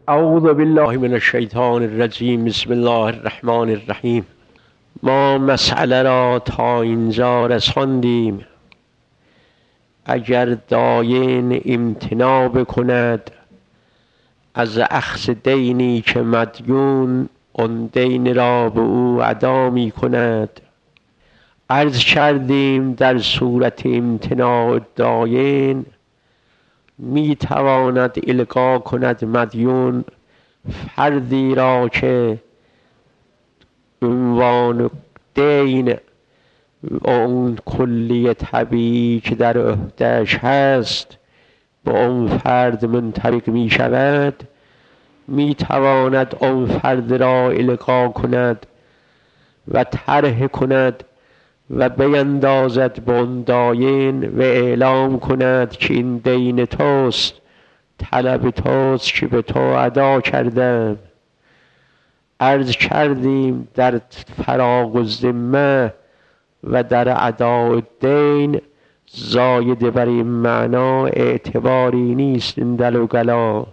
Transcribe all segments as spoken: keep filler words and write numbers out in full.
اعوذ بالله من الشیطان الرجیم. بسم الله الرحمن الرحیم. ما مسئله را تا اینجا رساندیم. اگر داین امتناع بکند از اخذ دینی که مدیون آن دین را به او ادا می کند، عرض کردیم در صورت امتناع داین می تواند القا کند مدیون فردی را که عنوان دین اون کلی طبیعی که در عهده‌اش هست به اون فرد منطبق می شود، می تواند اون فرد را القا کند و طرح کند و بیندازد به اون داین و اعلام کند که این دین توست، طلب توست که به تو ادا کردم. عرض کردیم در فراغ الذمه و در اداء الدین زاید بر این معنا اعتباری نیست این دل و گلا.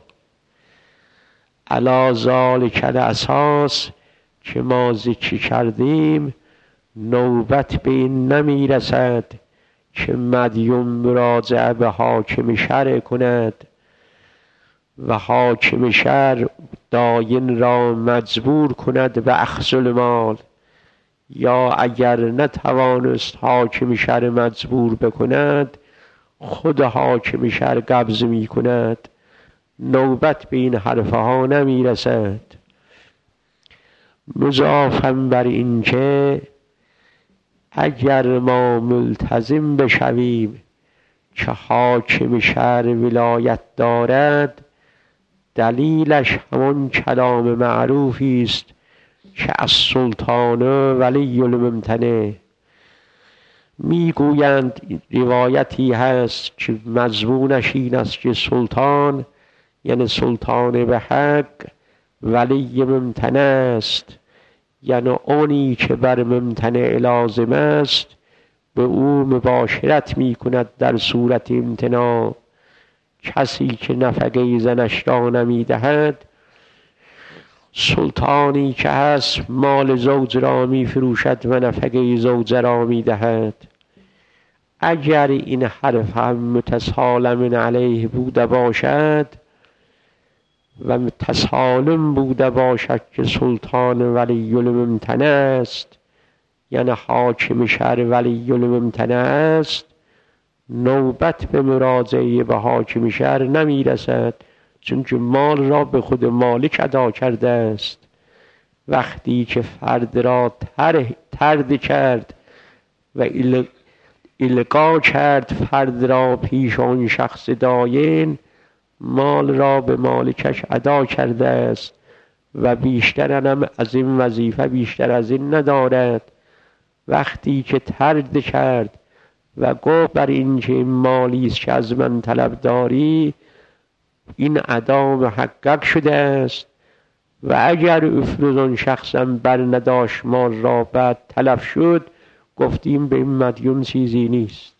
علی ذالک الاساس که ما ذکر کردیم نوبت به این نمی رسد که مدیون مراجعه به حاکم شرع کند و حاکم شرع داین را مجبور کند به اخذ المال، یا اگر نتوانست حاکم شرع مجبور بکند خود حاکم شرع قبض می کند. نوبت به این حرفها نمی رسد. مضافاً بر این که اگر ما ملتزم بشویم که حاکم شرع ولایت دارد، دلیلش همون کلام معروفی است که السلطان ولی الممتنع. میگویند روایتی هست که مضمونش این است که سلطان یعنی سلطان به حق ولی ممتنع است، یعنی اونی که بر ممتنع لازم است به او مباشرت می کند در صورت امتناع. کسی که نفقه زنش را نمی دهد، سلطانی که هست مال زوج را می فروشد و نفقه زوج را می دهد. اگر این حرف هم متسالم علیه بوده باشد و متسالم بوده باشد که سلطان ولی الممتنع است یعنی حاکم شرع ولی الممتنع است، نوبت به مراجعه به حاکم شرع نمی رسد، چون که مال را به خود مالک ادا کرده است. وقتی که فرد را طرد کرد و القا کرد فرد را پیش آن شخص داین، مال را به مالکش ادا کرده است و بیشتر هم از این وظیفه بیشتر از این ندارد. وقتی که طرد کرد و گفت بر این که این مالی است که از من طلب داری، این ادا محقق شده است و اگر افروز آن شخصم بر نداشت مال را بعد تلف شد، گفتیم به این مدیون چیزی نیست.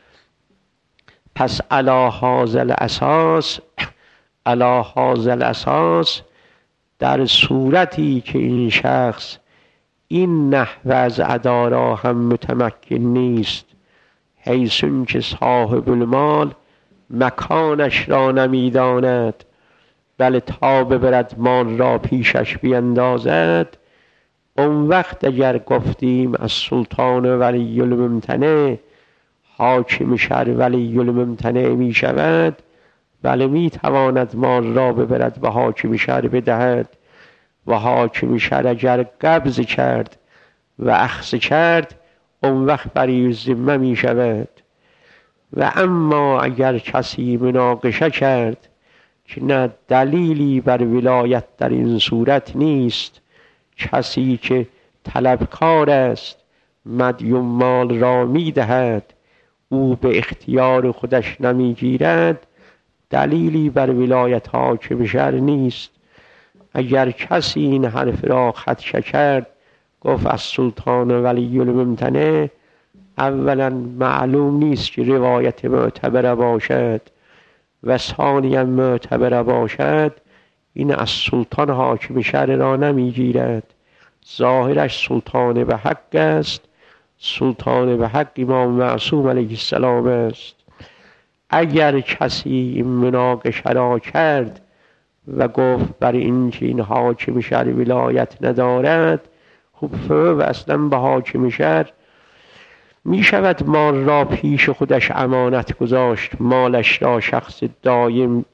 پس علی هذا الاساس علی هذا الاساس در صورتی که این شخص این نحو از ادا را هم متمکن نیست، حیث که صاحب المال مکانش را نمیداند بل تا ببرد مال را پیشش بیندازد، اون وقت اگر گفتیم از سلطان ولی الممتنع حاکم شرع ولی الممتنع می شود، بله می تواند مال را ببرد به حاکم شرع بدهد و حاکم شرع اگر قبض کرد و اخذ کرد اون وقت بری ذمه می شود. و اما اگر کسی مناقشه کرد که نه دلیلی بر ولایت در این صورت نیست، کسی که طلبکار است مدیون مال را می دهد او به اختیار خودش نمی گیرد، دلیلی بر ولایت حاکم شرع نیست. اگر کسی این حرف را خدشه کرد گفت از سلطان ولی الممتنع، اولا معلوم نیست که روایت معتبره باشد و ثانیا معتبره باشد این از سلطان حاکم شهر را نمیگیرد. ظاهرش سلطان به حق است، سلطان به حق امام معصوم علیه السلام است. اگر کسی این مناقشه را کرد و گفت بر این که این حاکم شهر ولایت ندارد، خب و اصلا به حاکم شهر می شود مال را پیش خودش امانت گذاشت، مالش را شخص دایم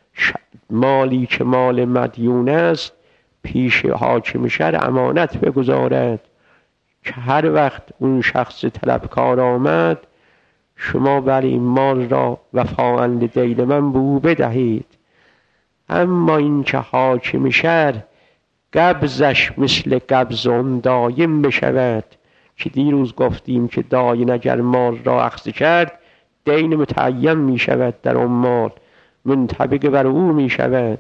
مالی که مال مدیون است پیش حاکم شهر امانت بگذارد که هر وقت اون شخص طلبکار آمد شما برای این مال را وفاء لدین من به او بدهید. اما این که حاکم شهر قبضش مثل قبض اون دایم بشود، که دیروز گفتیم که داین اگر مال را اخذ کرد دین متعین می شود در اون مال، منطبق بر او می شود.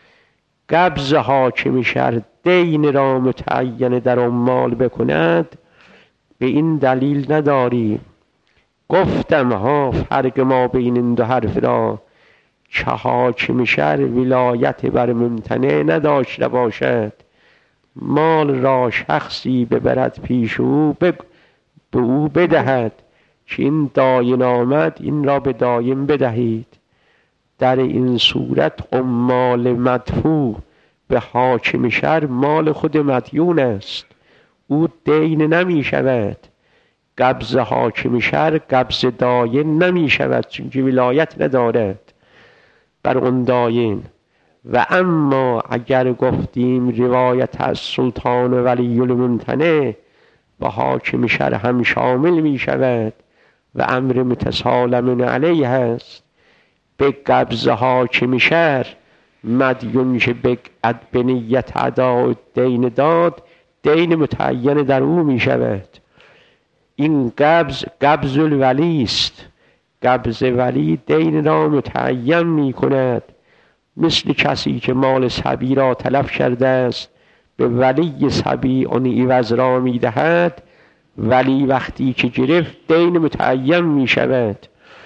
قبض حاکم شهر دین را متعین در اون مال بکند به این دلیل نداری. گفتم ها فرق ما بین این دو حرف را که حاکم شهر ولایت بر ممتنع نداشته باشد، مال را شخصی ببرد پیش او به او بدهد که این داین آمد این را به داین بدهید. در این صورت مال مدفوع به حاکم شهر مال خود مدیون است، او دین نمی شود. قبض حاکم شهر قبض داین نمی شود چون که ولایت ندارد بر اون داین. و اما اگر گفتیم روایت از سلطان ولی الممتنع و حاکم شهر هم شامل می شود و امر متسالم علیه است، به قبض حاکم شهر مدیون که به نیت اداء دین داد دین متعین در او می شود. این قبض قبض الولی است، قبض ولی دین را متعین می کند. مثل کسی که مال صبی را تلف کرده است به ولی صبی آن عوض را می دهد، ولی وقتی که گرفت دین متعین می شود.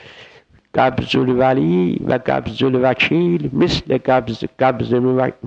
قبض الولی و قبض الوکیل مثل قبض قبض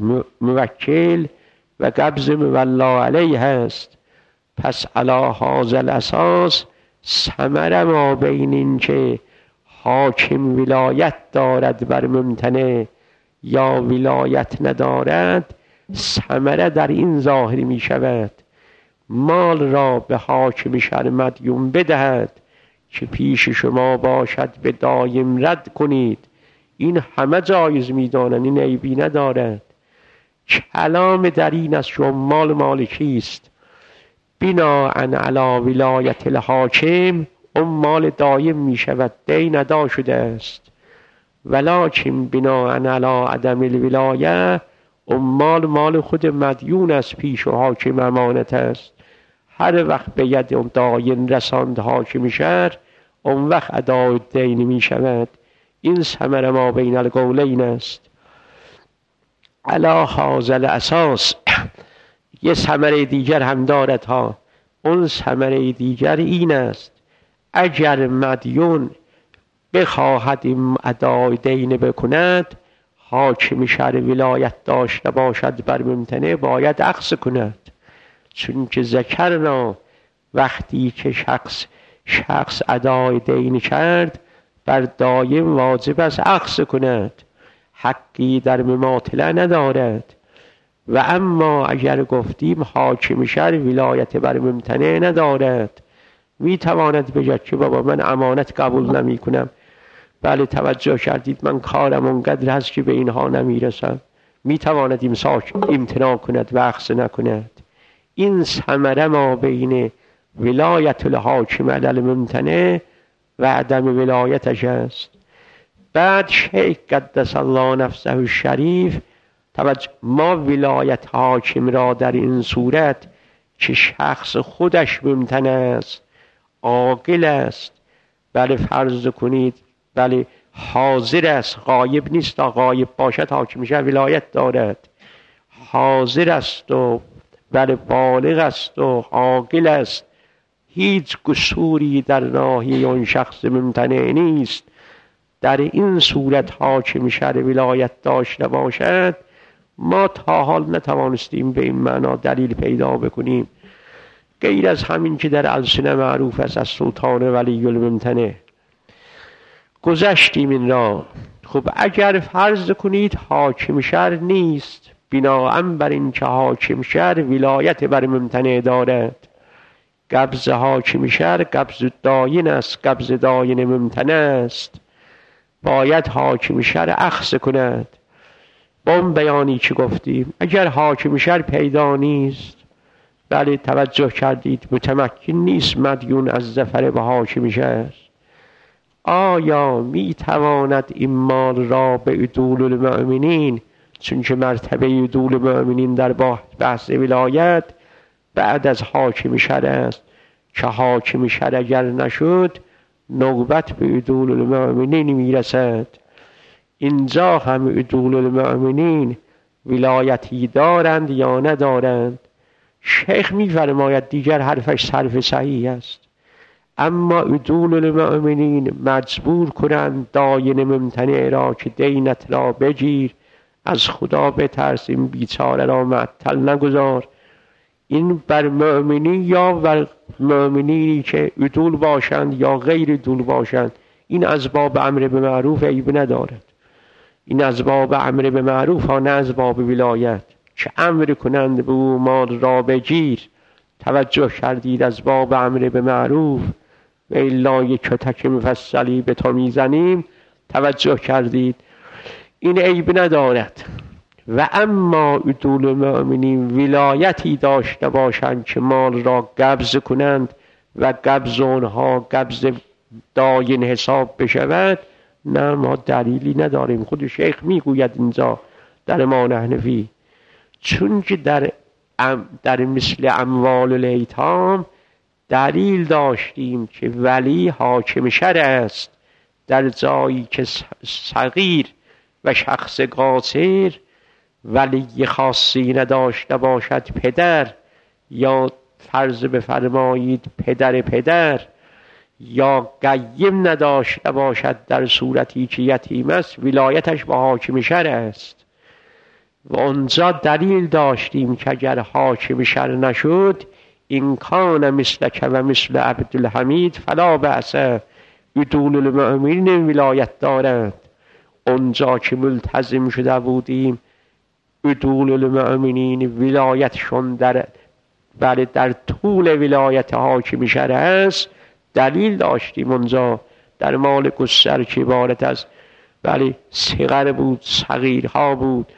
موکل و قبض مولا علیه است. پس علی هذا الاساس ثمر ما بین این که حاکم ولایت دارد بر ممتنع یا ولایت ندارد ثمره در این ظاهر می شود: مال را به حاکم شهر مدیون بدهد که پیش شما باشد به دایم رد کنید. این همه جایز می دانند، این عیبی ندارد. کلام در این است شما مال مالکی است، بنا علی ولایت الحاکم اون مال دایم می شود، دین ادا شده است. ولکن بنا علی عدم الولایه اون مال مال خود مدیون است، پیش و حاکم امانت است. هر وقت به ید اون داین رساند حاکم شهر اون وقت ادای دین می شود. این ثمر ما بین القولین است. علی هذا الاساس یه ثمره دیگر هم دارد ها. اون ثمره دیگر این است: اگر مدیون بخواهد این ادای دین بکند، حاکم شهر ولایت داشته باشد بر ممتنع باید اخذ کند. چون که ذکرنا وقتی که شخص شخص ادای دین کرد بر دایم واجب است اخذ کند، حقی در مماطله ندارد. و اما اگر گفتیم حاکم شهر ولایت بر ممتنع ندارد، می تواند بگه که بابا من امانت قبول نمی کنم، بله توجه کردید من کارم اونقدر هست که به اینها نمی رسم، می تواند امساک امتناع کند و اخذ نکند. این ثمره ما بین ولایت الحاکم علی الممتنع و عدم ولایتش است. بعد شیخ قدس الله نفسه الشریف توجه ما ولایت حاکم را در این صورت که شخص خودش ممتنع است، عاقل است، بله فرض کنید بله حاضر است، غایب نیست، تا غایب باشد حاکم شهر ولایت دارد، حاضر است و بله بالغ است و عاقل است، هیچ قصوری در ناحیه اون شخص ممتنع نیست. در این صورت حاکم شهر ولایت داشته باشد، ما تا حال نتوانستیم به این معنا دلیل پیدا بکنیم غیر از همین که در السنه معروف است از سلطان ولی الممتنع. گذشتیم این را. خب اگر فرض کنید حاکم شهر نیست، بناءً بر این که حاکم شهر ولایت بر ممتنع دارد، قبض حاکم شهر قبض داین است، قبض داین ممتنع است، باید حاکم شهر اخذ کند. با اون بیانی که گفتیم اگر حاکم شهر پیدا نیست، بله توجه کردید، متمکن نیست مدیون از ظفر به حاکم شهر، آیا می تواند این مال را به عدول المؤمنین، چون که مرتبه عدول المؤمنین در بحث ولایت بعد از حاکم شهر است که حاکم شهر اگر نشد نوبت به عدول المؤمنین میرسد. اینجا هم عدول المؤمنین ولایتی دارند یا ندارند؟ شیخ میفرماید دیگر حرفش صرف صحیح است، اما عدول المؤمنین مجبور کنند داین ممتنع را که دینت را بگیر، از خدا بترس، این بیچاره را معطل نگذار. این بر مؤمنین یا بر مؤمنینی که عدول باشند یا غیر عدول باشند، این از باب امر به معروف عیب ندارد. این از باب امر به معروف ها، نه از باب ولایت که امر کنند به او مال را بگیر. توجه کردید از باب امر به معروف و الا یک کتک مفصلی به تو میزنیم. توجه کردید این عیب ندارد. و اما عدول المؤمنین ولایتی داشته باشند که مال را قبض کنند و قبض آنها قبض داین حساب بشود، نه ما دلیلی نداریم. خود شیخ میگوید اینجا در ما نحنفی، چون که در در مثل اموال الیتام دلیل داشتیم که ولی حاکم شرع است، در جایی که صغیر و شخص قاصر ولی خاصی نداشته باشد، پدر یا فرض بفرمایید پدر پدر یا قیم نداشته باشد در صورتی که یتیم است، ولایتش با حاکم شرع است. و اونجا دلیل داشتیم که اگر حاکم شرع نشد، این کان مثلک و مثل عبدالحمید فلا بأس، عدول المؤمنین ولایت دارند. اونجا که ملتزم شده بودیم عدول المؤمنین ولایتشون در بله در طول ولایت حاکم شرع است، دلیل داشتیم اونجا در مال گسر که عبارت از بله صغر بود، صغیرها بود.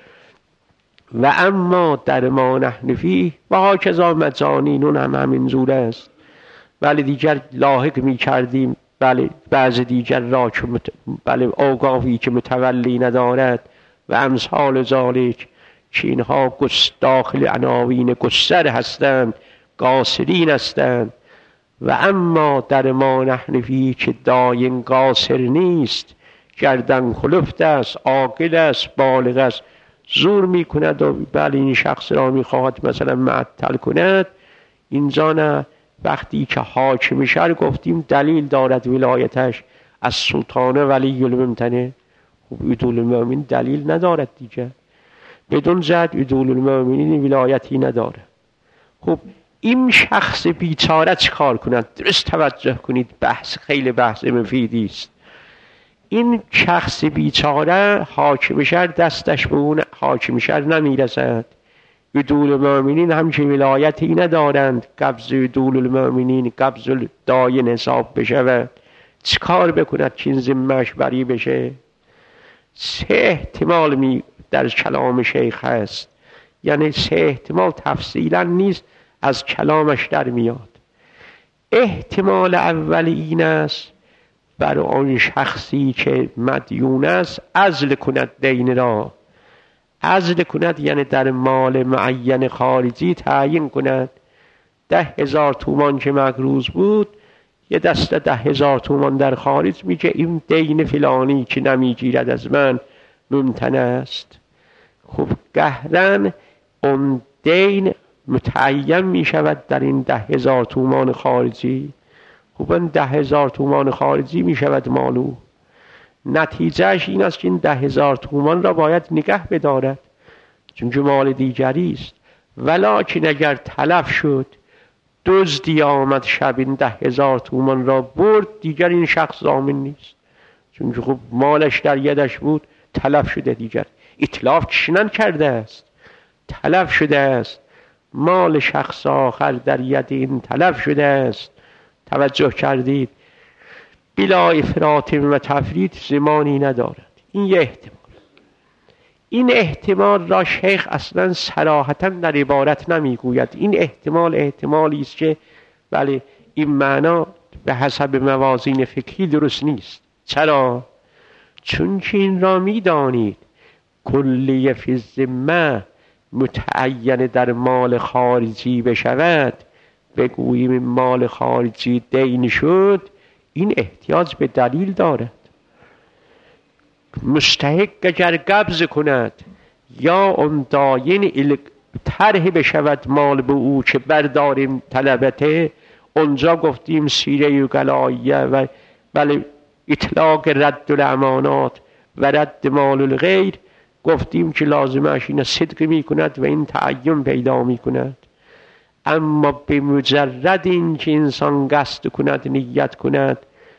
و اما در ما نحنفی و هاکذا مجانینون هم همین زور است. بله دیگر لاحق می کردیم بله بعض دیگر را که مت... بله آگاهی که متولی ندارد و امثال ذالک که اینها داخل عناوین گسر هستند، قاصرین هستند. و اما در ما نحنفی که داین قاصر نیست، گردن کلفت است، عاقل است، بالغ است، زور می کند و بله این شخص را می خواهد مثلا معطل کند، اینجا نه. وقتی که حاکم شهر گفتیم دلیل دارد ولایتش از سلطان ولی الممتنع، خب عدول المؤمنین دلیل ندارد دیگه، بدون زد عدول المؤمنین ولایتی نداره. خب این شخص بیچاره چه کار کند؟ درست توجه کنید، بحث خیلی بحث مفیدی است. این شخص بیچاره حاکم شهر دستش به اون حاکم شهر نمیرسد، عدول المؤمنین همچنین ولایتی ندارند قبض عدول المؤمنین قبض داین حساب بشود. چه کار بکند که این ذمه‌اش بری بشه؟ سه احتمال می در کلام شیخ هست، یعنی سه احتمال تفصیلا نیست، از کلامش در میاد. احتمال اول این است بر آن شخصی که مدیون است عزل کند دین را. عزل کند یعنی در مال معین خارجی تعیین کند. ده هزار تومان که مقروض بود، یه دسته ده هزار تومان در خارج میگه این دین فلانی که نمیگیرد از من ممتنع است. خب قهرن اون دین متعین می شود در این ده هزار تومان خارجی. خب این ده هزار تومان خارجی می شود مالو. نتیجهش این است که این ده هزار تومان را باید نگه بدارد. چون که مال دیگری است. ولکن اگر تلف شد، دزدی آمد شب این ده هزار تومان را برد، دیگر این شخص ضامن نیست، چون که خب مالش در یدش بود، تلف شده، دیگر اتلاف چنان کرده است، تلف شده است، مال شخص آخر در ید این تلف شده است. توجه کردید؟ بلا افراط و تفرید زمانی ندارد. این یه احتمال. این احتمال را شیخ اصلا صراحتا در عبارت نمیگوید. این احتمال احتمالی است که بله این معنا به حسب موازین فقهی درست نیست. چرا؟ چون که این را میدانید کلیه فی الذمه متعین در مال خارجی بشود، بگوییم این مال خارجی دین شد، این احتیاج به دلیل دارد. مستحق اگر قبض کند یا اون داین طرح بشود مال به او که برداریم طلبته، اونجا گفتیم سیره گلاییه و بله اطلاق رد الامانات و رد مال الغیر، گفتیم که لازمش این صدق می کند و این تعین پیدا می کند. اما به مجرد این که انسان قصد کند، نیت کند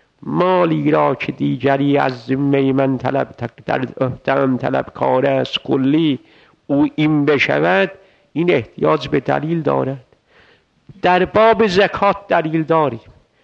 مالی را که دیگری از ذمه من طلب در احتم طلب کار است کلی او این بشود، این احتیاج به دلیل دارد. در باب زکات دلیل داریم.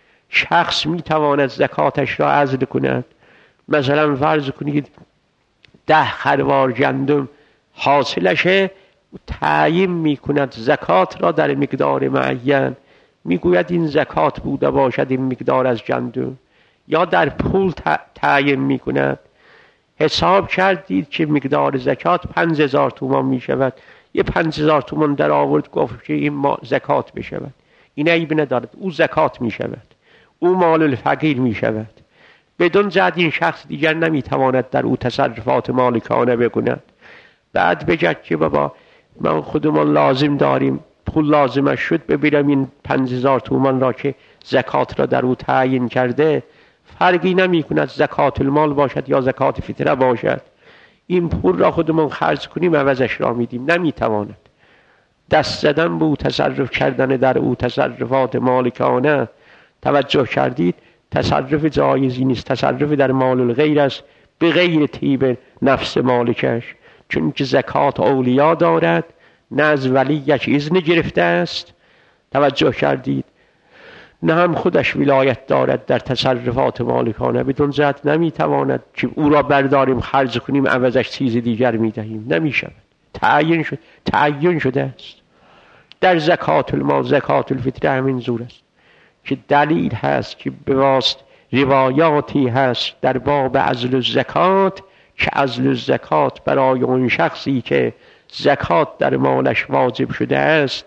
شخص می تواند زکاتش را عزل کند. مثلا فرض کنید ده خروار گندم حاصلشه، تعیین می کند زکات را در مقدار معین، می گوید این زکات بوده باشد این مقدار از گندم، یا در پول تعیین می کند. حساب کردید که مقدار زکات پنج هزار تومان می شود، یه پنج هزار تومان در آورد گفت که این ما زکات بشود، این عیب ندارد، او زکات می شود، او مال الفقیر می شود. بدون جهت این شخص دیگر نمی تواند در او تصرفات مالکانه بکند. بعد بگد که بابا من خودمان لازم داریم، پول لازمش شد، ببینم این پنج هزار تومان را که زکات را در او تعیین کرده، فرقی نمی کند زکات المال باشد یا زکات فطره باشد، این پول را خودمون خرج کنیم عوضش را میدیم. نمی تواند. دست زدن به او، تصرف کردن در او تصرفات مالکانه، توجه کردید، تصرف جایزی نیست، تصرف در مال الغیر است به غیر طیب نفس مالکش، چون که زکات اولیا دارد، نه از ولیش اذن گرفته است. توجه کردید؟ نه هم خودش ولایت دارد در تصرفات مالکانه، بدون جهت نمیتواند که او را برداریم خرج کنیم عوضش چیز دیگر میدهیم، نمیشود. تعیین شد، تعیین شده است. در زکات المال، زکات الفطر همین زور است که دلیل هست که به واسط روایاتی هست در باب عزل الزکات که عزل الزکات برای اون شخصی که زکات در مالش واجب شده است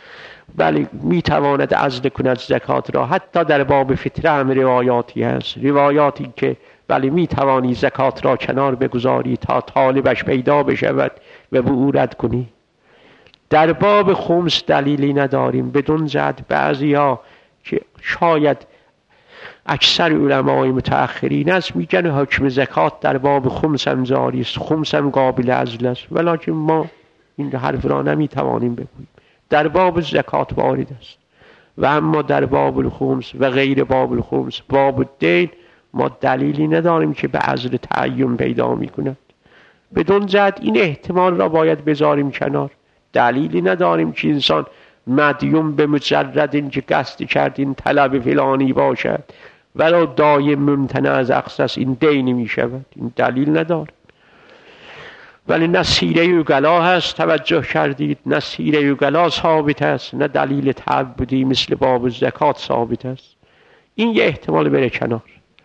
بله میتواند عزل کند زکات را. حتی در باب فطره هم روایاتی هست، روایاتی که بله میتوانی زکات را کنار بگذاری تا طالبش پیدا بشود و به او رد کنی. در باب خمس دلیلی نداریم، بدون جهت بعضی ها که شاید اکثر علمای متأخرین است میگن حکم زکات در باب خمس هم جاری است، خمس هم قابل عزل است، ولیکن ما این حرف را نمیتوانیم بگوییم. در باب زکات وارد است و اما در باب الخمس و غیر باب الخمس، باب الدین، ما دلیلی نداریم که به عزل تعین پیدا میکند. بدون جهت این احتمال را باید بذاریم کنار. دلیلی نداریم که انسان مدیون به مجرد اینکه قصد کرد این طلب فلانی باشد ولو دایم ممتنع از اخصاص این دین می شود. این دلیل نداره. ولی نه سیره اوغلا هست، توجه کردید، نه سیره اوغلا ثابت است، نه دلیل تعبدی مثل باب زکات ثابت است. این یه احتمال بره کنار.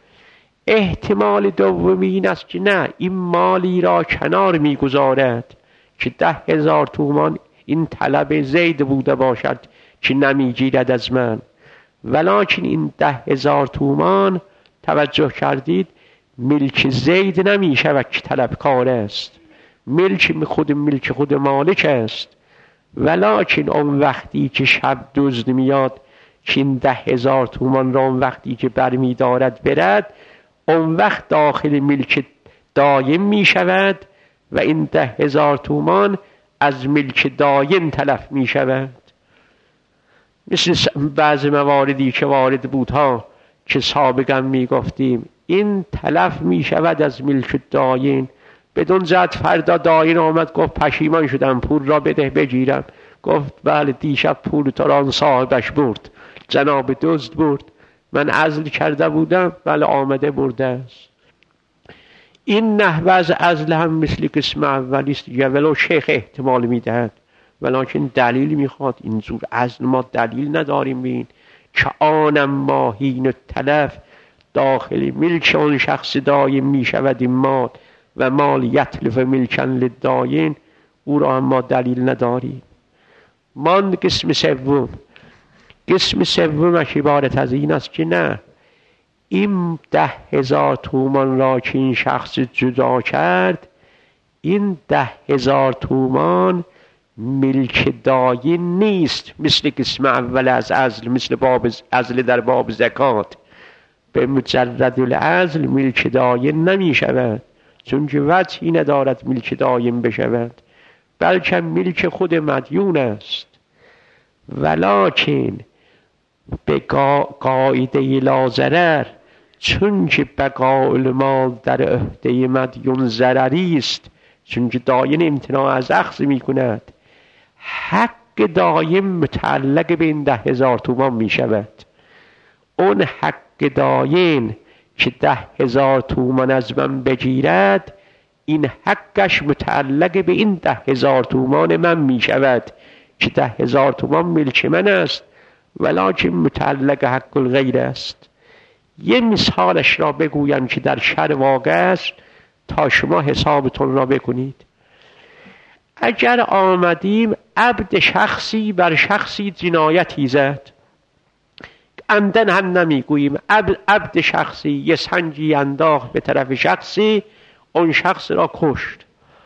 احتمال دومی این است که نه، این مالی را کنار میگذارد که ده هزار تومان این طلب زید بوده باشد که نمیگیرد از من، ولکن این ده هزار تومان توجه کردید ملک زید نمی شود که طلبکار است، ملک خود ملک خود مالک است. ولکن اون وقتی که شب دزد میاد که این ده هزار تومان را اون وقتی که برمی دارد برد، اون وقت داخل ملک دایم می شود و این ده هزار تومان از ملک داین تلف می شود. مثل بعض مواردی که وارد بود ها که سابقا می گفتیم این تلف می شود از ملک داین. بدون زد فردا داین آمد گفت پشیمان شدم پول را بده بگیرم. گفت بله دیشب پول تو را صاحبش برد، جناب دزد برد، من عزل کرده بودم بله آمده برده است. این نحوه از عزل هم مثل قسم اولی است دیگه، ولو شیخ احتمال میدهد ولیکن دلیل میخواد. این زور عزل ما دلیل نداریم بین که آنم ماهین تلف داخل ملک اون شخص دایم میشود این مال و مال یتلف ملکن للداین، او را هم ما دلیل نداریم. من قسم سوم، قسم سومش عبارت از این است که نه، این ده هزار تومان را که این شخص جدا کرد، این ده هزار تومان ملک داین نیست، مثل قسم اول از عزل، مثل باب عزل در باب زکات. به مجرد العزل ملک داین نمی شود، چون که وجهی ندارد ملک داین بشود، بلکه ملک خود مدیون است. ولکن به قاعده لا ضرر، چون که بقاء المال در عهده مدیون ضرری است، چون که داین امتناع از اخذ می کند، حق دایم متعلق به این ده هزار تومان می شود. اون حق داین که ده هزار تومان از من بگیرد، این حقش متعلق به این ده هزار تومان من می شود که ده هزار تومان ملک من است ولکن متعلق حق الغیر است. یه مثالش را بگویم که در شرع واقع است تا شما حسابتون را بکنید. اگر آمدیم عبد شخصی بر شخصی جنایتی زد، عمدن هم نمیگوییم، عبد, عبد شخصی یه سنگی انداخت به طرف شخصی، اون شخص را کشت،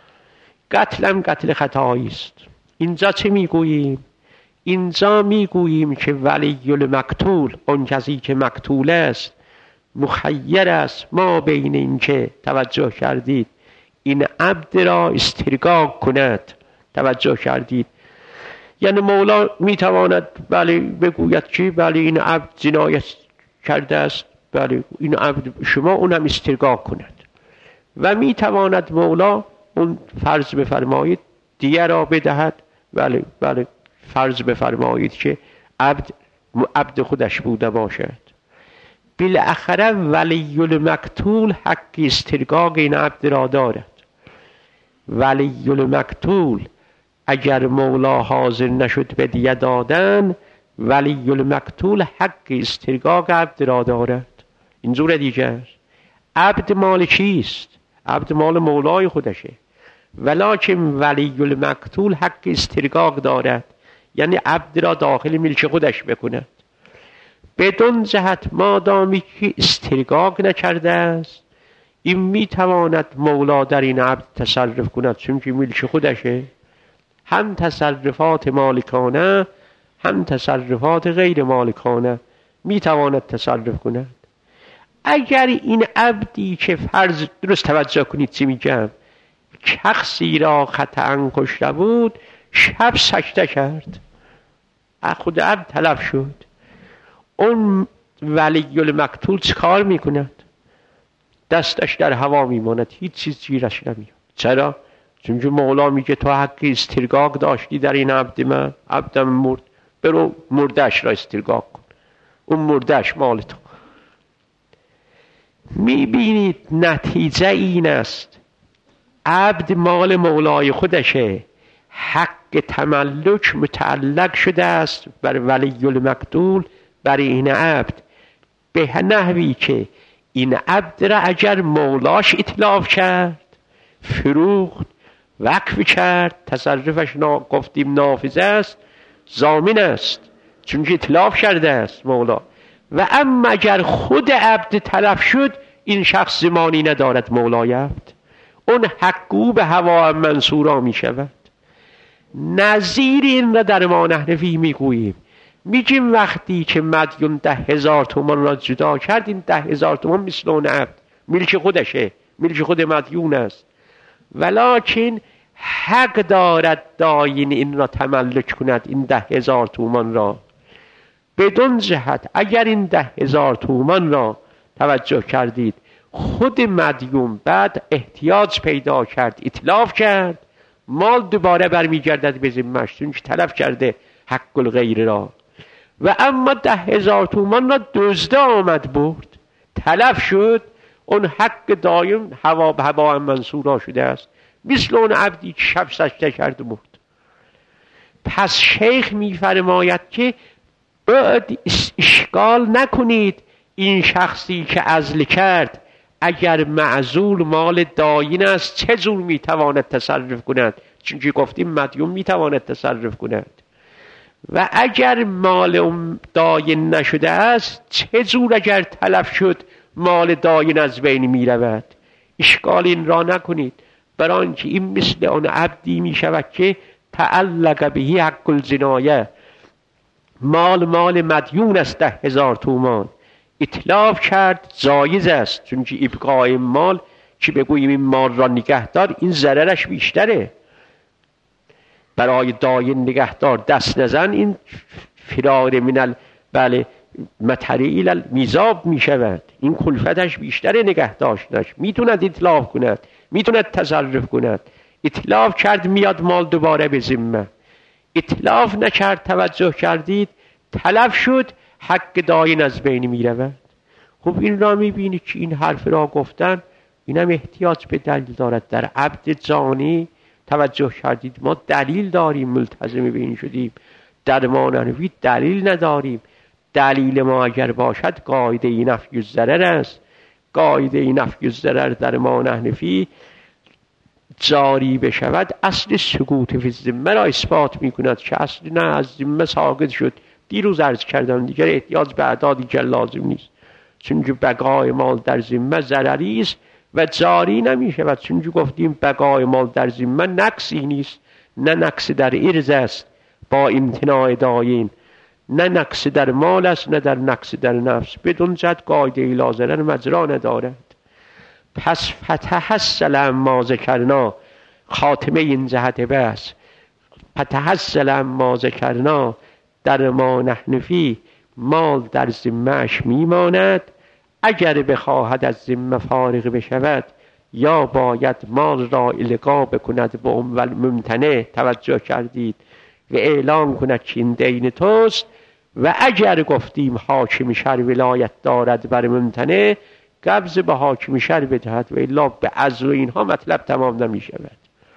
قتلم قتل خطایی است. اینجا چه میگوییم؟ اینجا میگوییم که ولی المقتول، اون کسی که مقتول است، مخیر است ما بین این که توجه کردید این عبد را استرقاق کند. توجه کردید یعنی مولا میتواند بله بگوید که بله این عبد جنایت کرده است، بله این عبد شما اونم استرقاق کند، و میتواند مولا اون فرض بفرمایید دیه را بدهد، بله بله فرض بفرمایید که عبد عبد خودش بوده باشد، بالاخره ولی المقتول حق استرقاق این عبد را دارد. ولی المقتول اگر مولا حاضر نشد به دیه دادن، ولی المقتول حق استرقاق عبد را دارد. اینجور دیگر عبد مال کیست؟ عبد مال مولای خودشه، ولکن ولی المقتول حق استرقاق دارد، یعنی عبد را داخل ملک خودش بکند. بدون جهت مادامی که استرقاق نکرده است، این میتواند مولا در این عبد تصرف کند، چون که ملک خودشه. هم تصرفات مالکانه هم تصرفات غیر مالکانه میتواند تصرف کند. اگر این عبدی که فرض درست توجه کنید چی میگم، شخصی را خطأ کشته بود، شب سجده کرد، خود عبد تلف شد، اون ولی المقتول چه کار میکند؟ دستش در هوا میماند، هیچ چیز گیرش نمیاد. چرا؟ چون که مولا میگه تو حق استرقاق داشتی در این عبد من، عبدم مرد، برو مردش را استرقاق کن، اون مردش مال تو. میبینید نتیجه این است، عبد مال مولای خودشه، حق تملک متعلق شده است بر ولی المقتول، بر این عبد، به نحوی که این عبد را اگر مولاش اتلاف کرد، فروخت، وقف کرد، تصرفش نا... گفتیم نافذ است، ضامن است، چون که اتلاف کرده است مولا. و اما اگر خود عبد تلف شد، این شخص زمانی ندارد مولای عبد، اون حقو به هوا منصورا می شود. نظیر این را در ما نحنفی می گوییم، میگیم وقتی که مدیون ده هزار تومان را جدا کرد، این ده هزار تومان مثل اون عبد ملک خودشه، ملک خود مدیون است، ولکن حق دارد داین این را تملک کند، این ده هزار تومان را. بدون جهت اگر این ده هزار تومان را توجه کردید، خود مدیون بعد احتیاج پیدا کرد، اتلاف کرد، مال دوباره برمیگردد به ذمه‌اش، چون تلف کرده حق الغیر را. و اما ده هزار تومان را دزده آمد برد، تلف شد، اون حق دایم هوا به هوا منصورا شده است، مثل اون عبدی که شب سجده کرد مرد. پس شیخ میفرماید که بعد اشکال نکنید، این شخصی که عزل کرد اگر معزول مال داین است چه جور میتواند تصرف کند؟ چون گفتیم مدیون میتواند تصرف کند. و اگر مال داین نشده است چه جور اگر تلف شد مال داین از بین میرود؟ اشکال این را نکنید، برای آنکه این مثل آن عبدی میشود که تعلق به حق الجنایه، مال مال مدیون است ده هزار تومان، اتلاف کرد، جایز است، چون که ابقای مال که بگوییم این مال را نگهدار، این ضررش بیشتره. برای داین نگهدار دست نزن، این فرار من ال بله مطری الى میزاب می شود، این کلفتش بیشتره نگهداشتنش، میتوند اتلاف کند، میتوند تصرف کند. اتلاف کرد میاد مال دوباره به ذمه، اتلاف نکرد توجه کردید تلف شد، حق داین از بین می رود. خب این را می بینید که این حرف را گفتن اینم احتیاج به دلیل دارد. در عبد جانی توجه کردید ما دلیل داریم، ملتزم به این شدیم. در ما نحنفی دلیل نداریم. دلیل ما اگر باشد قاعده نفی الضرر است. قاعده نفی الضرر در ما نحنفی جاری بشود اصل سقوط فی الذمه را اثبات می کند که اصل نه از ذمه ساقط شد. دیروز عرض کردم دیگر احتیاج به اعدادی که لازم نیست، چون بقای مال در ذمه ضرری است و جاری نمی شود. چون گفتیم بقای مال در ذمه نقصی نیست، نه نقص در ارز است با امتناع داین، نه نقص در مال است نه در نقص در نفس. بدون جد قاعده لا ضرر مجرا ندارد. پس فتحصل ما ذکرنا، خاتمه این جهت بس، فتحصل ما ذکرنا در ما نحنفی مال در ذمه‌اش میماند. اگر بخواهد از ذمه فارغ بشود یا باید مال را القا بکند به اول ممتنع، توجه کردید، و اعلام کند که این دین توست. و اگر گفتیم حاکم شر ولایت دارد بر ممتنع، قبض به حاکم شر بدهد و الا به عزل و اینها مطلب تمام نمی شود.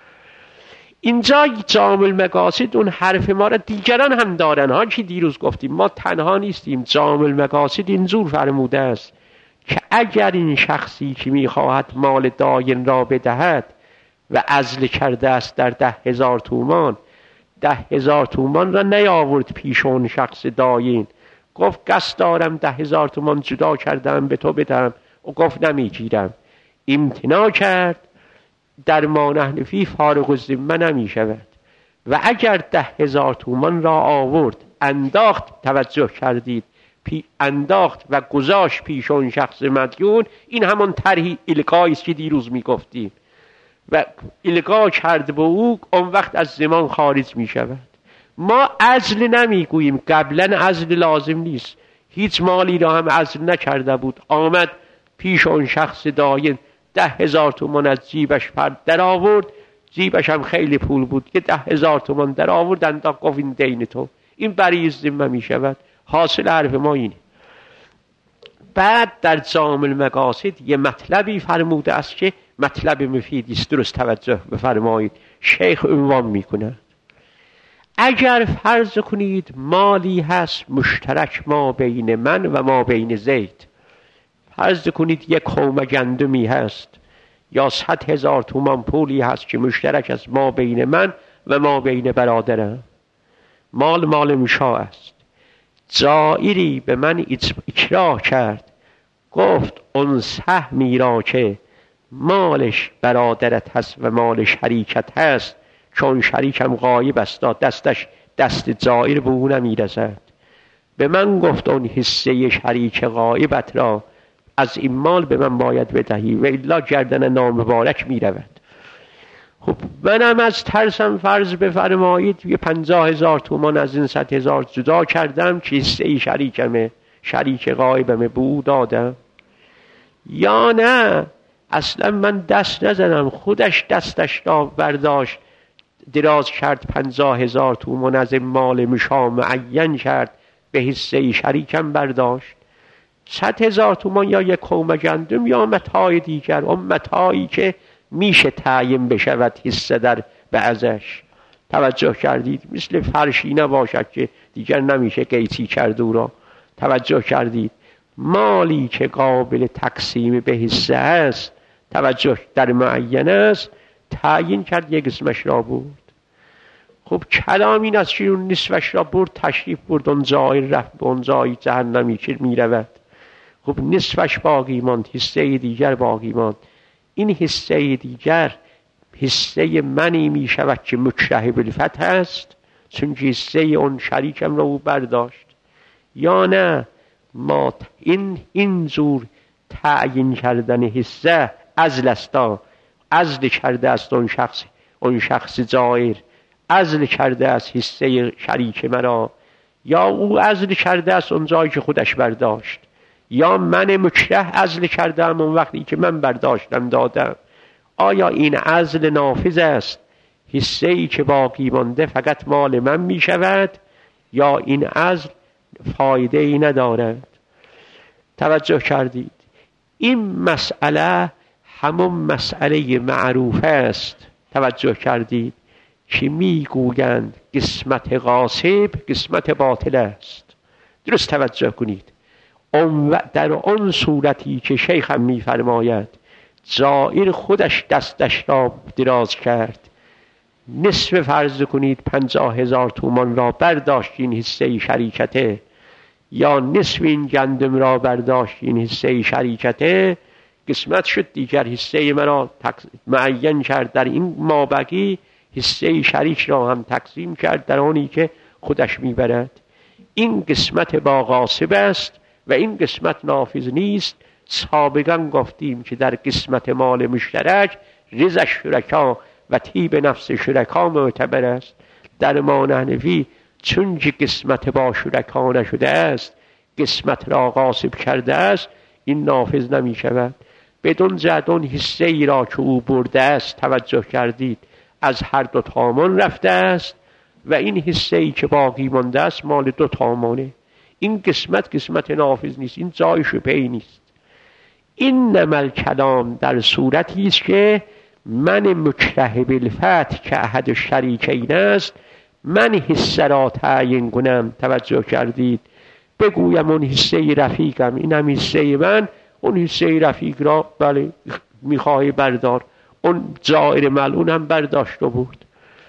اینجا جامع المقاصد اون حرف ما را دیگران هم دارن ها که دیروز گفتیم ما تنها نیستیم. جامع المقاصد اینجور فرموده است که اگر این شخصی که میخواهد مال داین را بدهد و عزل کرده است در ده هزار تومان، ده هزار تومان را نیاورد پیش اون شخص داین، گفت قصد دارم ده هزار تومان جدا کردم به تو بدم، و گفت نمیگیرم، امتناع کرد، در ما نحنفی فارغ الذمه نمی شود. و اگر ده هزار تومان را آورد انداخت، توجه کردید، پی انداخت و گذاشت پیش اون شخص مدیون، این همون طرح القایی است که دیروز می گفتیم، و القا کرد به او، اون وقت از زمان خارج می شود. ما عزل نمی گوییم، قبلا عزل لازم نیست، هیچ مالی را هم عزل نکرده بود، آمد پیش اون شخص داین ده هزار تومان از جیبش پرد در آورد، جیبش هم خیلی پول بود که ده هزار تومان در آورد انداخت، گفت این دین تو، این بری ذمه می شود. حاصل حرف ما اینه. بعد در جامع المقاصد یه مطلبی فرموده است که مطلب مفیدی است، درست توجه بفرمایید. شیخ عنوان می کند اگر فرض کنید مالی هست مشترک ما بین من و ما بین زید، فرض کنید یک قوم گندمی هست یا صد هزار تومان پولی هست که مشترک است ما بین من و ما بین برادرم، مال مال مشاع است. جائری به من اکراه کرد، گفت اون سهمی را که مالش برادرت هست و مال شریکت هست، چون شریکم غایب است، دستش دست جائر به او نمیرسد، به من گفت اون حصه شریک غایبت را از این مال به من باید بدهی و الا گردن نامبارک می رود. خب منم از ترسم فرض بفرمایید یه پنجاه هزار تومان از این صد هزار جدا کردم که حصه ای شریکمه، شریک غایبمه، به او دادم. یا نه اصلا من دست نزدم، خودش دستش را برداشت دراز کرد پنجاه هزار تومان از این مال مشا معین کرد به حصه ای شریکم برداشت. صد هزار تومان یا یک کومه گندم یا متاع دیگر، اون متاعی که میشه تعیین بشود حصه در بعضش. توجه کردید؟ مثل فرشی نباشد که دیگر نمیشه قیچی کرد او را. توجه کردید؟ مالی که قابل تقسیم به حصه است، توجه در معین است، تعیین کرد یک قسمش را برد. خب کلام این است که اون نصفش را برد، تشریف برد اون جای، رفت به اون جای جهنمی که میرود. خب نصفش باقی ماند، حصه دیگر باقی ماند. این حصه دیگر حصه منی می شود که مکره بالفتح است، چون حصه اون شریکم را او برداشت. یا نه ما این این زور تعیین کردن حصه عزل است، عزل کرده است اون شخص، اون شخص جائر عزل کرده است حصه شریک مرا، یا او عزل کرده است اون جایی که خودش برداشت، یا من مکره عزل کردم اون وقتی که من برداشتم دادم. آیا این عزل نافذ است؟ حصه ای که باقی مانده فقط مال من می شود، یا این عزل فایده ای ندارد؟ توجه کردید؟ این مسئله همون مسئله معروف است. توجه کردید؟ که می گویند قسمت غاصب قسمت باطل است. درست توجه کنید. در آن صورتی که شیخ هم می فرماید جائر خودش دستش را دراز کرد، نصف فرض کنید پنجاه هزار تومان را برداشت این حصه شریکته، یا نصف این گندم را برداشت این حصه شریکته، قسمت شد دیگر حصه مرا معین کرد در این مابقی، حصه شریک را هم تقسیم کرد در آنی که خودش میبرد. این قسمت با غاصب است و این قسمت نافذ نیست. سابقا گفتیم که در قسمت مال مشترک رضا شرکا و طیب نفس شرکا معتبر است. در ما نحنفی چون که قسمت با شرکا نشده است، قسمت را غاصب کرده است، این نافذ نمی شود. بدون جدون حصه ای را که او برده است، توجه کردید، از هر دو تامان رفته است و این حصه ای که باقی مانده است مال دو تامانه. این قسمت قسمت نافذ نیست، این جای شبهه‌ای نیست. این نمل کلام در صورتی است که من مکره بالفتح که احد شریکین است، من حصه را تعیین کنم. توجه کردید؟ بگویم اون حصه رفیقم، این هم حصه من، اون حصه رفیق را بله میخواهی بردار، اون جائر ملعون هم برداشت و بود.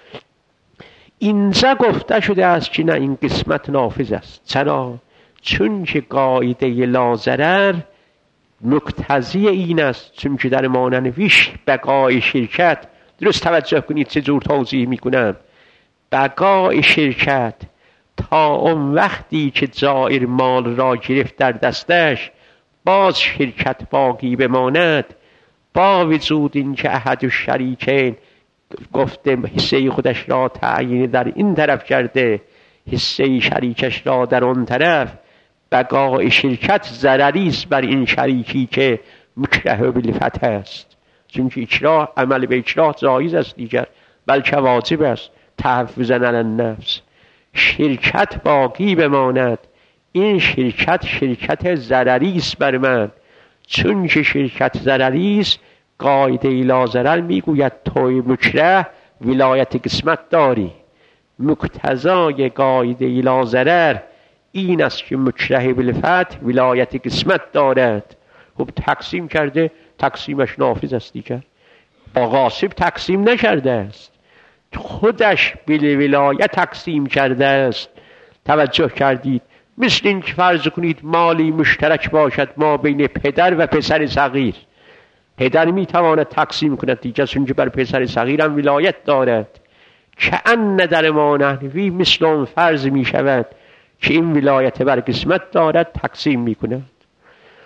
اینجا گفته شده است که نه، این قسمت نافذ است. چرا؟ چون که قاعده لازرر مقتضی این است، چون که در ماننویش بقای شرکت، درست توجه کنید چه جور توضیح میکنم، بقای شرکت تا اون وقتی که جائر مال را گرفت در دستش باز شرکت باقی بماند، با وجود این که احد الشریکین گفته حصه خودش را تعیین در این طرف کرده، حصه شریکش را در اون طرف، بقای شرکت ضرری است بر این شریکی که مکره بالفتح است. چون که اکراه، عمل به اکراه جایز است دیگر، بلکه واجب است تحفظاً علی النفس. شرکت باقی بماند، این شرکت شرکت ضرری است بر من. چون که شرکت ضرری است، قاعده لا ضرر میگوید توی مکره ولایت قسمت داری. مقتضای قاعده لا ضرر این است که مکره بالفتح ولایت قسمت دارد. خب تقسیم کرده، تقسیمش نافذ است دیگر. با غاصب تقسیم نکرده است، خودش بل ولایت تقسیم کرده است. توجه کردید؟ مثل این که فرض کنید مالی مشترک باشد ما بین پدر و پسر صغیر، پدر میتواند تقسیم کند دیگر، چون که بر پسر صغیر هم ولایت دارد. که ان در ما نحوی مثل اون فرض می شود که این ولایت بر قسمت دارد، تقسیم می کند.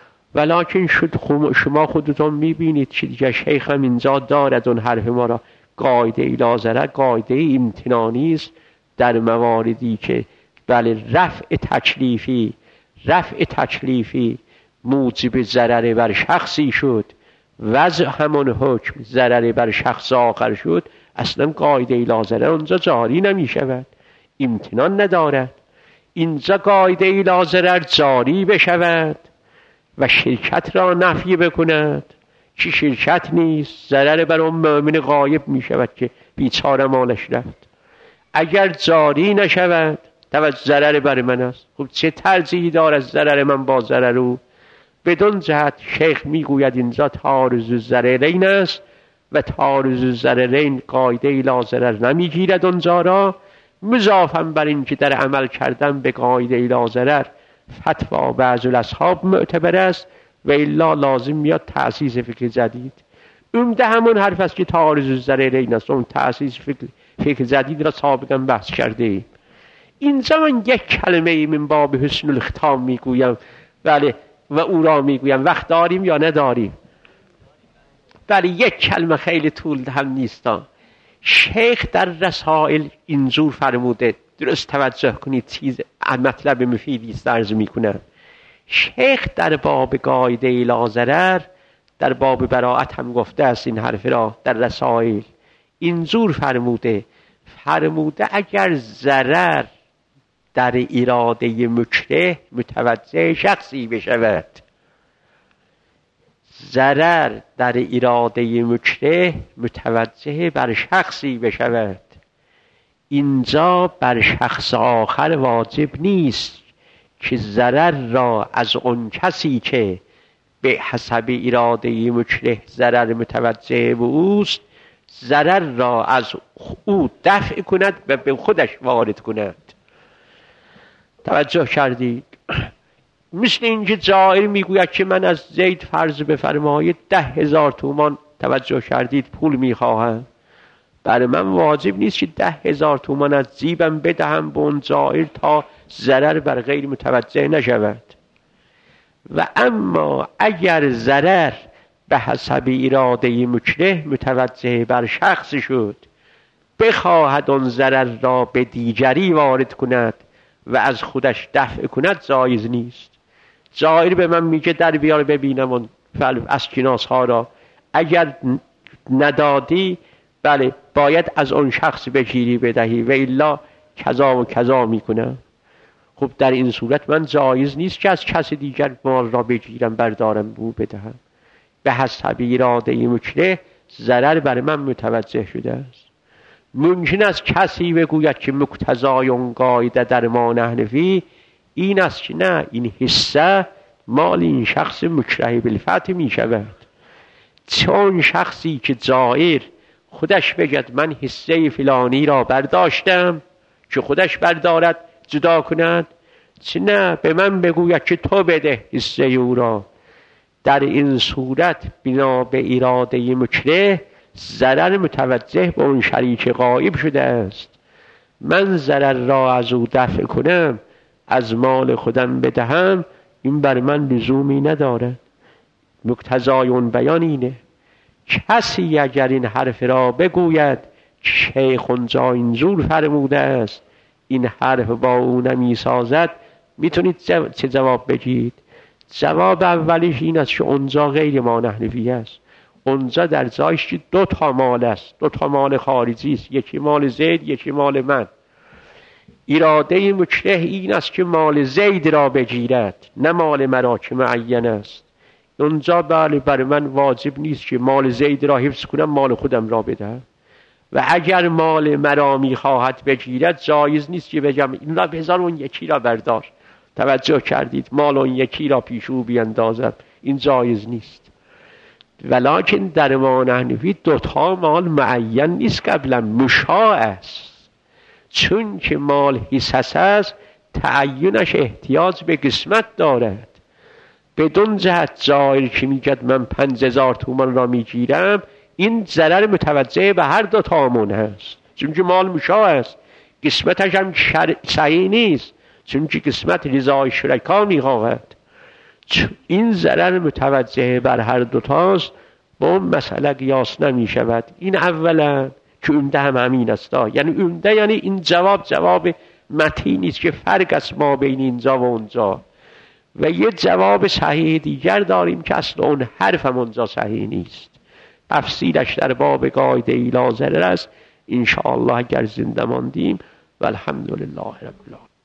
ولیکن شد شما خودتون می بینید که دیگر شیخ هم اینجا دارد اون حرف ما را قاعده لازره قاعده امتنانی است در مواردی که بله رفع تکلیفی رفع تکلیفی موجب ضرر بر شخصی شد، وضع همون حکم ضرر بر شخص آخر شد، اصلا قاعده لازره اونجا جاری نمی شود، امتنان ندارد. اینجا قاعده لازره جاری بشود و شرکت را نفی بکند که شرکت نیست، ضرر بر اون مؤمن غایب می شود که بیچاره مالش رفت. اگر جاری نشود توجه ضرر بر من است، خب چه ترجیحی دارد ضرر من با ضرر او؟ بدون جهت شیخ میگوید اینجا تعارض الضررین است و تعارض الضررین قاعده لازره نمیگیرد اونجا را، مضافاً بر این که در عمل کردن به قاعده لازره فتوا بعض الاصحاب معتبر است و الا لازم میاد تأسیس فکر جدید. عمده همون حرف است که تعارض الضررین است، اون تأسیس فکر, فکر جدید را سابقا بحث کرده ایم. اینجا من یک کلمه من باب حسن الختام میگویم، بله، و او را میگویم. وقت داریم یا نداریم؟ بله، یک کلمه خیلی طول هم نیستا. شیخ در رسائل اینجور فرموده، درست توجه کنید، چیز مطلب مفیدی است عرض میکنم. شیخ در باب قاعده لاضرر در باب براءت هم گفته است این حرف را در رسائل اینجور فرموده فرموده اگر ضرر در اراده مکره متوجه شخصی بشود، ضرر در اراده مکره متوجه بر شخصی بشود، اینجا بر شخص آخر واجب نیست که ضرر را از اون کسی که به حسب اراده مکره ضرر متوجه به اوست ضرر را از او دفع کند و به خودش وارد کند. توجه کردید؟ مثل اینکه جائر میگوید که من از زید فرض بفرمایید ده هزار تومان توجه کردید پول میخواهم، برای من واجب نیست که ده هزار تومان از جیبم بدهم به اون جائر تا ضرر بر غیر متوجه نشود. و اما اگر ضرر به حسب اراده مکره متوجه بر شخص شد، بخواهد اون ضرر را به دیگری وارد کند و از خودش دفع کند، جایز نیست. جائر به من میگه در بیار ببینم اون اسکناس ها را، اگر ندادی بله باید از اون شخص بگیری بدهی و الا کذا و کذا میکنم. خب در این صورت من جایز نیست که از کسی دیگر مال را بگیرم بردارم بو بدهم، به حسب اراده مکره ضرر بر من متوجه شده است. ممکن است کسی بگوید که مقتضای اون قاعده در ما نحنفی این است که نه، این حصه مال این شخص مکره بالفتح می شود، چون شخصی که جائر خودش بگد من حصه فلانی را برداشتم که خودش بردارد جدا کند، چه نه به من بگوید که تو بده حصه او را، در این صورت بنا به اراده مکره ضرر متوجه به اون شریک غایب شده است. من ضرر را از او دفع کنم، از مال خودم بدهم، این بر من لزومی نداره. مقتضای اون بیان اینه. کسی اگر این حرف را بگوید شیخ اونجا اینجور فرموده است این حرف با او نمی سازد، میتونید چه جواب بگید؟ جواب اولیش این است که اونجا غیر ما نحنفی است، اونجا در جایش که دو تا مال است، دو تا مال خارجی است، یکی مال زید یکی مال من. اراده مکره این است که مال زید را بگیرد نه مال مرا که معین است. اونجا بله بر من واجب نیست که مال زید را حفظ کنم مال خودم را بدهم، و اگر مال مرا میخواهد بگیرد جایز نیست که بگم این را بذار اون یکی را بردار. توجه کردید؟ مال اون یکی را پیش او بیندازم، این جایز نیست. ولکن در ما نحنفی دوتا مال معین نیست، قبلا مشاع است، چون که مال حصص است تعینش احتیاج به قسمت دارد. بدون جهت جائر که میگد من پنج هزار تومان را میگیرم، این ضرر متوجه به هر دو تامون هست، چون که مال مشاع است، قسمتش هم صحیح نیست، چون که قسمت رضای شرکا میخواهد. این ضرر متوجه بر هر دوتاست، با اون مسئله قیاس نمی شود. این اولا. که عمده هم همین است. یعنی عمده یعنی این جواب جواب متین نیست که فرق است ما بین اینجا و اونجا. و یه جواب صحیح دیگر داریم که اصلا اون حرف هم اونجا صحیح نیست. تفصیلش در باب قاعده ای لا ضرر است. انشاءالله اگر زنده ماندیم و الحمدلله رب العالمین.